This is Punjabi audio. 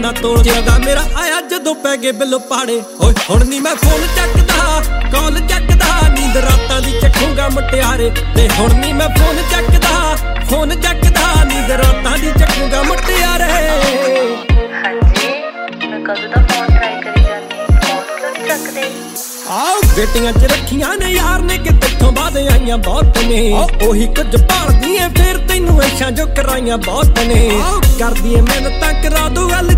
ਨਾ ਤੋਲ ਜਿਆਦਾ ਮੇਰਾ ਆਇਆ ਜਦੋਂ ਪੈ ਗਏ ਬਿੱਲ ਪਾੜੇ ਓਏ ਹੁਣ ਨੀ ਮੈਂ ਫੋਨ ਚੱਕਦਾ ਕਾਲ ਚੱਕਦਾ ਨੀਂਦ ਰਾਤਾਂ ਦੀ ਚੱਕੂਗਾ ਮੁਟਿਆਰੇ ਤੇ ਹੁਣ ਨੀ ਮੈਂ ਫੋਨ ਚੱਕਦਾ ਨੀਂਦ ਰਾਤਾਂ ਦੀ ਚੱਕੂਗਾ ਮੁਟਿਆਰੇ ਹਾਂਜੀ ਮੈਂ ਕਦੋਂ ਦਾ ਫੋਨ ਟਰਾਈ ਕਰੀ ਜਾਂਦੀ ਫੋਨ ਕਿਉਂ ਨਹੀਂ ਚੱਕਦੇ ਆਓ ਬੇਟੀਆਂ ਚ ਰੱਖੀਆਂ ਨੇ ਯਾਰ ਨੇ ਕਿ ਤੇਥੋਂ ਬਾਅਦ ਆਈਆਂ ਬਹੁਤ ਨੇ ਉਹੀ ਕੁਝ ਭਾਲਦੀ ਏ ਫਿਰ ਤੈਨੂੰ ਐਸ਼ਾਂ ਜੋ ਕਰਾਈਆਂ ਬਹੁਤ ਨੇ ਕਰਦੀ ਏ ਮਿਹਨਤਾਂ ਕਰਾ ਦੂ ਗੱਲ